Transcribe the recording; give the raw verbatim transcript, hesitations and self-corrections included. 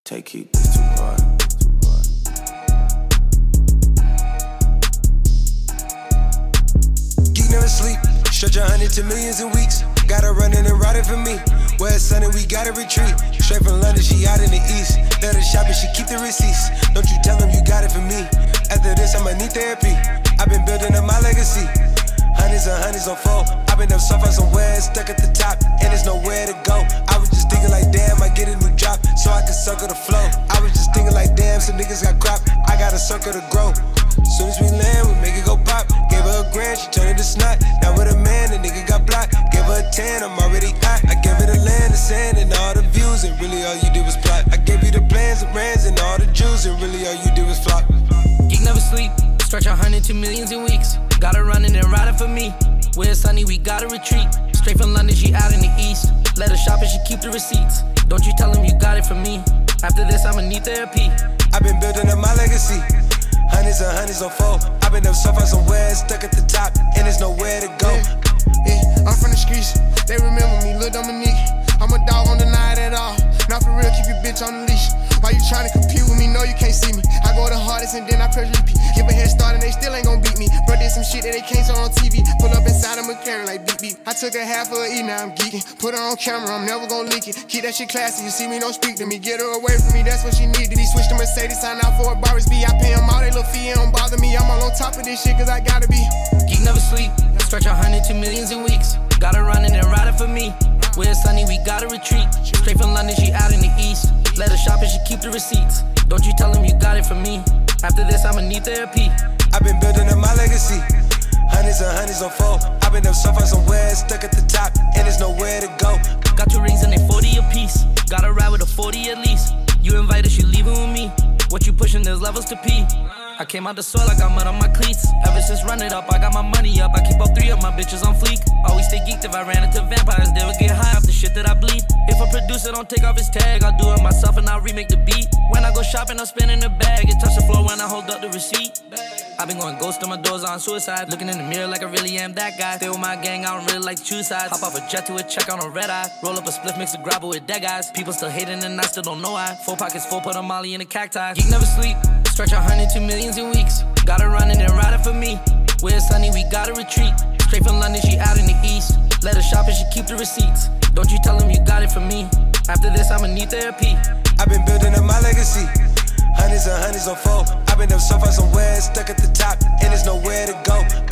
Take keep this too hard. Geek never sleep. Stretch a hundred to millions in weeks. Got her running and riding for me. Where it's sunny, we gotta retreat. Straight from London, she out in the east. Let her shop and she keep the receipts. Don't you tell them you got it for me. After this, I'ma need therapy. I've been building up my legacy. Hundreds and hundreds on four. I've been up so far somewhere, stuck at the top, and there's nowhere to go. I was just thinking like, damn, I get a new drop, so I can circle the flow. I was just thinking like, damn, some niggas got crop. I got a circle to grow. Soon as we land, we make it go pop. Gave her a grand, she turned it to snot. Now with a man, the nigga got blocked. Gave her a ten, I'm already hot. I gave her the land, the sand, and all the views, and really all you did was plot. I gave you the plans, the brands, and all the jewels, and really all you did was flop. Geek never sleep, stretch a hundred to millions in weeks. Got her running and riding for me. Where it's sunny, we gotta retreat. Straight from London, she out in the east. Let her shop and she keep the receipts. Don't you tell them you got it from me. After this, I'ma need therapy. I've been building up my legacy. Hundreds and hundreds on four. I've been up so far somewhere, stuck at the top, and there's nowhere to go. Yeah, yeah, I'm from the streets. They remember me, Lil Dominique. I'm a dog, don't deny it at all. Not for real, keep your bitch on the leash. Why you tryna compete with me? No, you can't see me. I go the hardest and then I press repeat. Give a head start and they still ain't gon' beat me. Bro did some shit that they can't show on T V. Pull up inside a McLaren like beep beep. I took a half of a E, now I'm geeking. Put her on camera, I'm never gon' leak it. Keep that shit classy, you see me, don't speak to me. Get her away from me, that's what she needed. He switched to Mercedes, sign out for a Barris B. I pay them all, they little fee, it don't bother me. I'm all on top of this shit cause I gotta be. Geek never sleep, stretch a hundred to millions in weeks. Got her running and riding for me. Where it's sunny, we gotta retreat. Straight from London, she out in the east. Let her shop and she keep the receipts. Don't you tell them you got it from me. After this, I'ma need therapy. I've been building up my legacy. Hundreds and hundreds on four. I've been up so far somewhere, stuck at the top, and there's nowhere to go. Got two rings and they forty apiece. Gotta ride with a forty at least. You invited, she leaving with me. What you pushing, there's levels to pee. I came out the soil, I got mud on my cleats. Ever since run it up, I got my money up. I keep all three of my bitches on fleek. Always stay geeked if I ran into vampires. They would get high off the shit that I bleed. If a producer don't take off his tag, I'll do it myself and I'll remake the beat. When I go shopping, I'm spinning the bag. It touch the floor when I hold up the receipt. I've been going ghost on my doors on suicide. Looking in the mirror like I really am that guy. Stay with my gang, I don't really like to choose sides. Hop off a jet to a check on a red eye. Roll up a spliff, mix a grabber with dead guys. People still hating and I still don't know why. Four pockets full, put a molly in a cacti. Geek never sleep, stretch a hundred to millions in weeks. Got her running and riding for me. Where it's sunny, we gotta retreat. Straight from London, she out in the east. Let her shop and she keep the receipts. Don't you tell them you got it from me. After this, I'ma need therapy. I've been building up my legacy. Hundreds and hundreds on four. I've been up so far somewhere, stuck at the top, and there's nowhere to go.